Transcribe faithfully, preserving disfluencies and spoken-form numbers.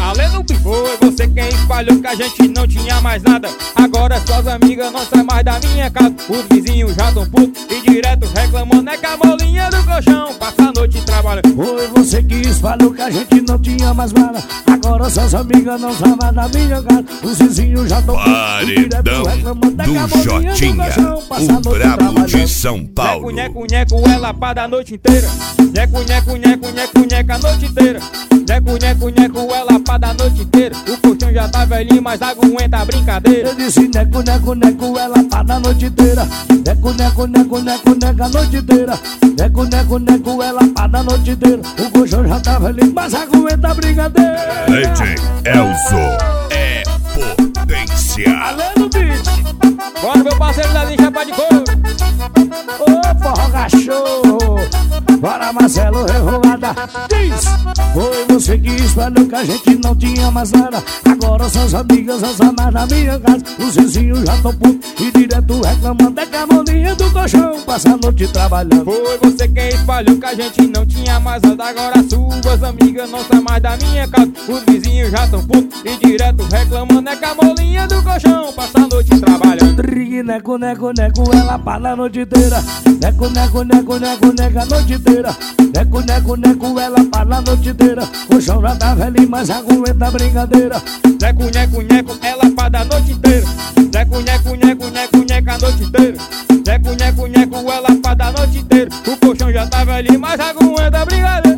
Além do que foi você quem espalhou que a gente não tinha mais nada. Agora suas amigas não saem mais da minha casa. Os vizinhos já tão putos e direto reclamando. É que a molinha do colchão passa a noite trabalhando. Foi você que espalhou que a gente não tinha mais nada. Agora suas amigas não saem mais da minha casa. Os vizinhos já tão putos e direto reclamando. É que a molinha do colchão passa a noite trabalhando. De São Paulo. Nheco, nheco, nheco, ela pada a noite inteira. Nheco, nheco, nheco, nheco, nheco a noite inteira. Nheco, nheco, nheco, ela pada a noite inteira. O colchão já tá velhinho, mas aguenta a brincadeira. Eu disse neco, neco, neco, ela pada a noite inteira. Neco, neco, neco, neco, neco a noite inteira. Neco, neco, neco, ela pada a noite inteira. O colchão já tá velhinho, mas aguenta a brincadeira. D J Elzo é potência. Além do beat. Bora meu parceiro da linha chapa de couro. Ô forró cachorro, bora Marcelo Revoada. Diz, foi você que espalhou que a gente não tinha mais nada. Agora suas amigas não saem mais na minha casa. Os vizinhos já tão putos e direto reclamando. É que a molinha do colchão passa a noite trabalhando. Foi você quem espalhou que a gente não tinha mais nada. Agora suas amigas não saem mais da minha casa. Os vizinhos já tão putos e direto reclamando. É que a molinha do colchão passa a noite trabalhando. Neco, neco, neco, ela pada a noite inteira. Neco, neco, neco, neco, neco a noite inteira. Neco, neco, neco, ela pada a noite inteira. O chão já tá velhinho, mas aguenta a brincadeira. Neco, neco, neco, ela pada a noite inteira. Neco, neco, neco, neco, neco a noite inteira. Neco, neco, neco, ela pada a noite inteira. O colchão já tá velhinho, mas aguenta a brincadeira.